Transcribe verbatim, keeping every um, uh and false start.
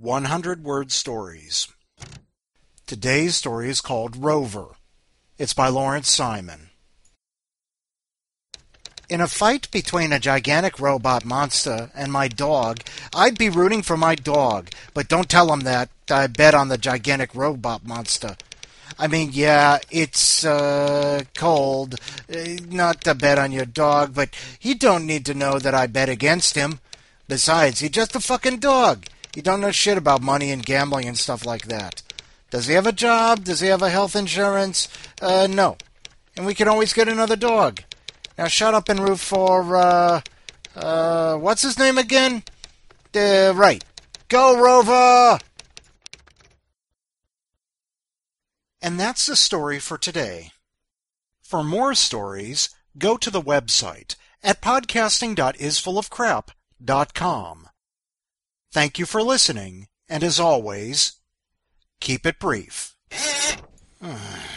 hundred word stories. Today's story is called Rover. It's by Lawrence Simon. In a fight between a gigantic robot monster and my dog, I'd be rooting for my dog, but don't tell him that. I bet on the gigantic robot monster. I mean, yeah, it's, uh, cold. Uh, not to bet on your dog, but he don't need to know that I bet against him. Besides, he's just a fucking dog. He don't know shit about money and gambling and stuff like that. Does he have a job? Does he have a health insurance? Uh, no. And we can always get another dog. Now shut up and root for, uh, uh, what's his name again? Uh, right. Go, Rover! And that's the story for today. For more stories, go to the website at podcasting dot is full of crap dot com. Thank you for listening, and as always, keep it brief.